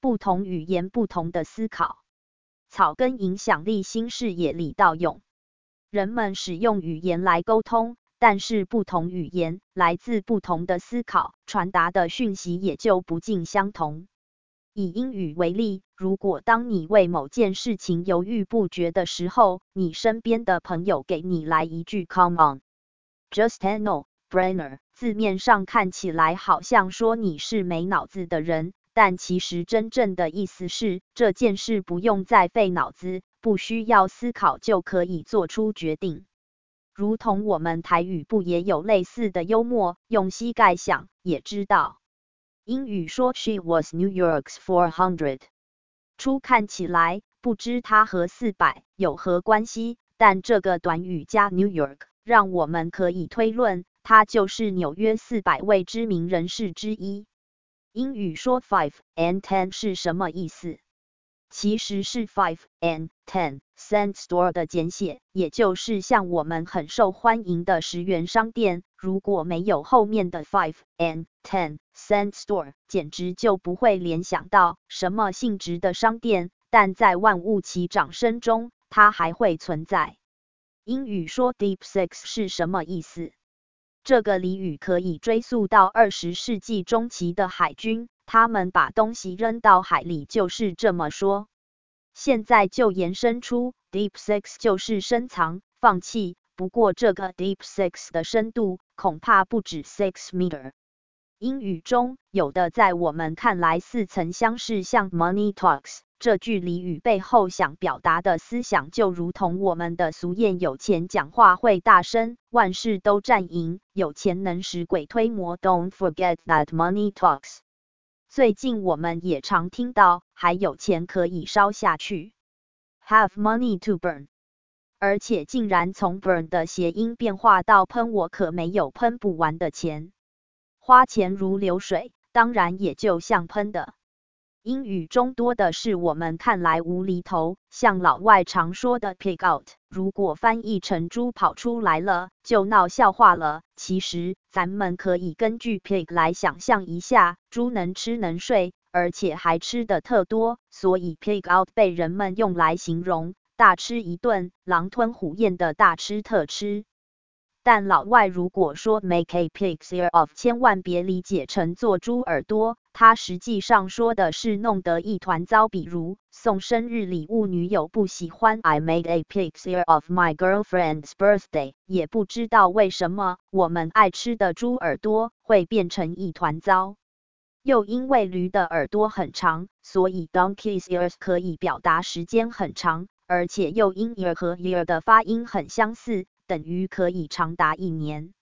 不同语言不同的思考。草根影响力新视野李道勇。人们使用语言来沟通，但是不同语言来自不同的思考，传达的讯息也就不尽相同。以英语为例，如果当你为某件事情犹豫不决的时候，你身边的朋友给你来一句 Come on, just a no-brainer， 字面上看起来好像说你是没脑子的人，但其实真正的意思是这件事不用再费脑子，不需要思考就可以做出决定。如同我们台语不也有类似的幽默，用膝盖想也知道。英语说 She was New York's 400， 初看起来不知它和400有何关系，但这个短语加 New York， 让我们可以推论，他就是纽约400位知名人士之一。英语说 5 and 10是什么意思？其实是 5 and 10 cent store 的简写，也就是像我们很受欢迎的10元商店，如果没有后面的 5 and 10 cent store， 简直就不会联想到什么性质的商店，但在万物齐涨声中，它还会存在。英语说 Deep Six 是什么意思？这个俚语可以追溯到20世纪中期的海军，他们把东西扔到海里就是这么说。现在就延伸出 Deep Six 就是深藏、放弃，不过这个 Deep Six 的深度恐怕不止6 meter。英语中有的在我们看来似曾相识，像 Money Talks。这句俚语背后想表达的思想就如同我们的俗谚，有钱讲话会大声，万事都占赢，有钱能使鬼推磨。 Don't forget that money talks。 最近我们也常听到还有钱可以烧下去， have money to burn， 而且竟然从 burn 的谐音变化到喷，我可没有喷不完的钱。花钱如流水，当然也就像喷的。英语中多的是我们看来无厘头，像老外常说的 pig out， 如果翻译成猪跑出来了，就闹笑话了。其实咱们可以根据 pig 来想象一下，猪能吃能睡，而且还吃得特多，所以 pig out 被人们用来形容大吃一顿，狼吞虎咽的大吃特吃。但老外如果说 make a pig's ear of， 千万别理解成做猪耳朵，他实际上说的是弄得一团糟。比如送生日礼物，女友不喜欢 I made a pig's ear of my girlfriend's birthday， 也不知道为什么我们爱吃的猪耳朵会变成一团糟。又因为驴的耳朵很长，所以 donkey's ears 可以表达时间很长，而且又因 ear 和 year 的发音很相似，等于可以长达1年。